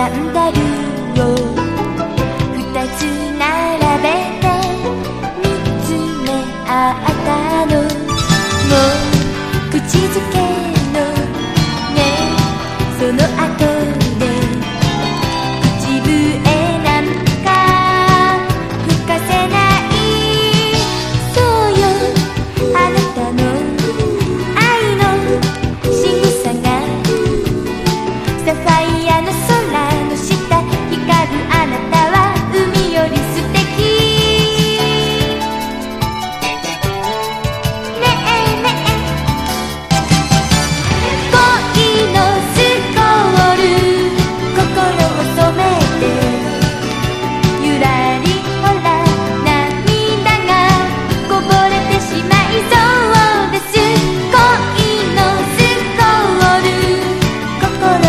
サンダルを二つ並べて見つめ合ったの。もう口づけのね、その後で口笛なんか吹かせない。そうよ、あなたの愛の仕草がサファイア